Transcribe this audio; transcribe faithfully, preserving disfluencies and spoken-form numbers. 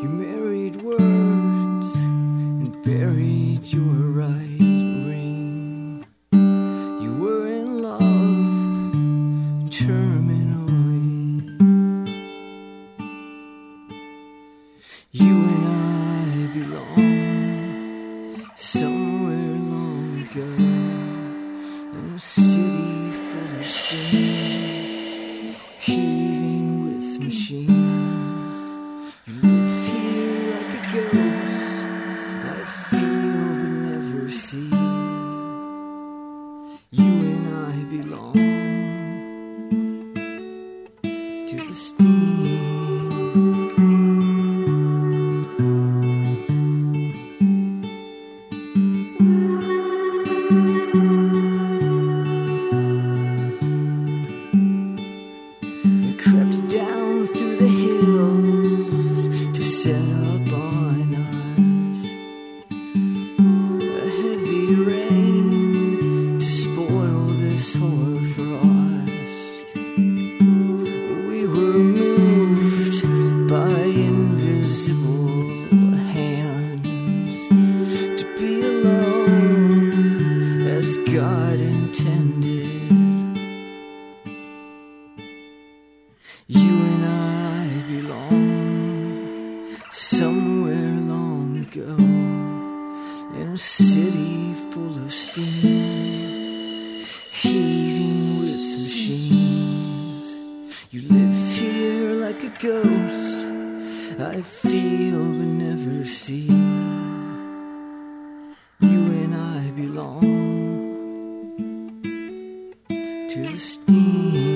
You married words and buried your right ring. You were in love terminally. You and I belong somewhere long ago, in a city full of steam, heaving with machines. You live here like a ghost, I feel but never see. You and I belong to the steam. Crept down through the hills to set up on us. A heavy rain to spoil this hoarfrost. We were moved by invisible hands to be alone as God intended. You and I belong somewhere long ago, in a city full of steam, heaving with machines. You live here like a ghost, I feel but never see. You and I belong to the steam.